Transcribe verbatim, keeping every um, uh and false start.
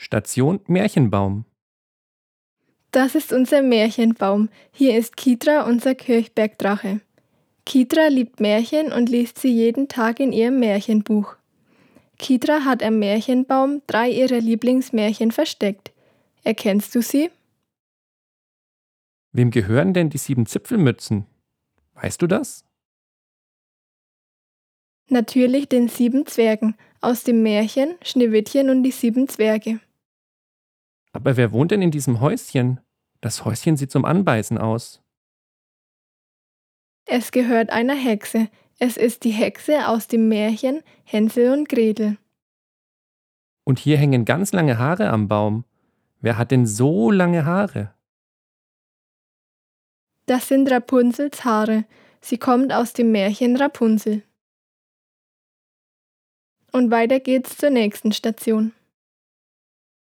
Station Märchenbaum. Das ist unser Märchenbaum. Hier ist Kitra, unser Kirchbergdrache. Kitra liebt Märchen und liest sie jeden Tag in ihrem Märchenbuch. Kitra hat am Märchenbaum drei ihrer Lieblingsmärchen versteckt. Erkennst du sie? Wem gehören denn die sieben Zipfelmützen? Weißt du das? Natürlich den sieben Zwergen aus dem Märchen Schneewittchen und die sieben Zwerge. Aber wer wohnt denn in diesem Häuschen? Das Häuschen sieht zum Anbeißen aus. Es gehört einer Hexe. Es ist die Hexe aus dem Märchen Hänsel und Gretel. Und hier hängen ganz lange Haare am Baum. Wer hat denn so lange Haare? Das sind Rapunzels Haare. Sie kommt aus dem Märchen Rapunzel. Und weiter geht's zur nächsten Station.